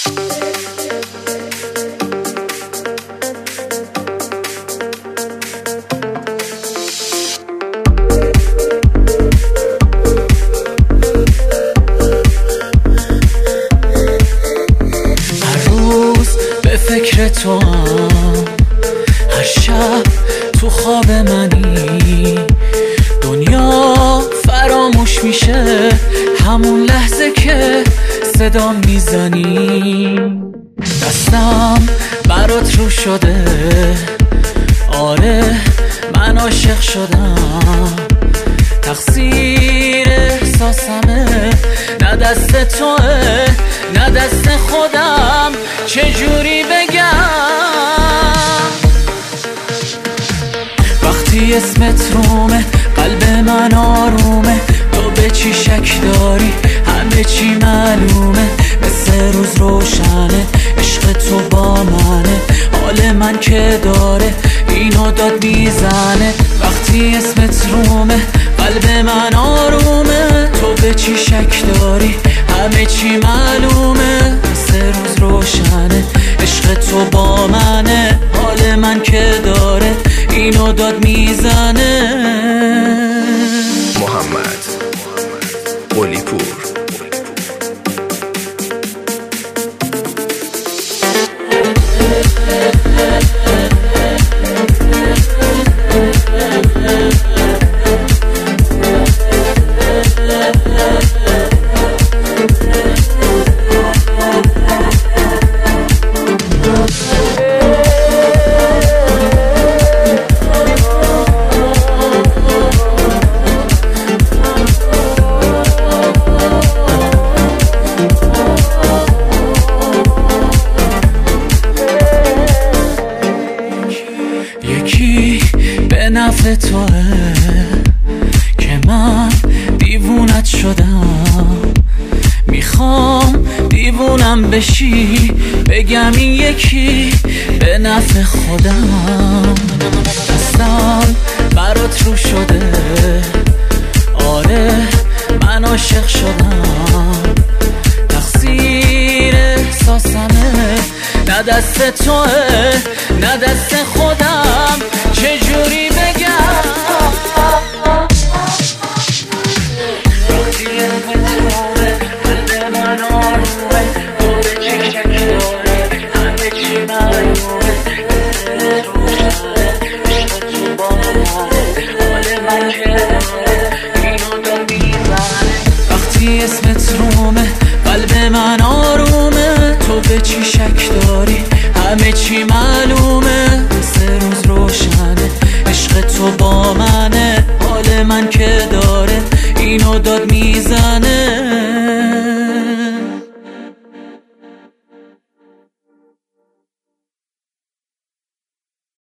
فکر تو هم هر شب تو خواب منی، دنیا فراموش میشه همون لحظه که صدا میزنی. دستم برات رو شده، آره من عاشق شدم، تقصیر احساسمه، نه دست توه نه دست خودم، چجوری بگم وقتی اسمت رومه قلب من آرومه، تو به چی شک داری همه چی معلومه، مثل روز روشنه عشق تو با منه، حال من که داره اینو داد میزنه. وقتی اسمت رومه قلب من آرومه، تو به چی شک داری همه چی معلومه، مثل روز روشنه عشق تو با منه، حال من که داره اینو داد میزنه. محمد قلی پور. یکی به نفع توه که من دیوونت شدم، میخوام دیوونم بشی بگم این یکی به نفع خودم. دستم برات رو شده، آره من عاشق شدم، تقصیر احساسمه، نه دست توه نه دست خودم، چجوری بگم وقتی اسمت قلب من آرومه، تو به چی شک داری همه چی معلومه، روشنه عشق تو با منه، حال من که داره اینو داد میزنه. وقتی اسمت رومه قلب من آرومه، تو به چی شک داری همه چی معلومه، مثل روز روشنه عشق تو با منه، حال من که داره اینو داد میزنه.